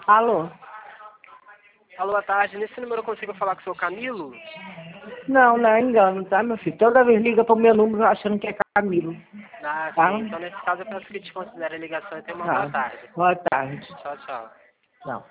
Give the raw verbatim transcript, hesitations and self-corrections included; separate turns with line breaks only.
Alô?
Alô, boa tarde. Nesse número eu consigo falar com o seu Camilo?
Não, não é engano, tá, meu filho? Toda vez liga pro meu número achando que é Camilo.
Ah,
Tá?
sim. Então, nesse caso, eu peço que te considere a ligação e tenha uma boa
Tá.
tarde.
Boa tarde.
Tchau, tchau.
Tchau.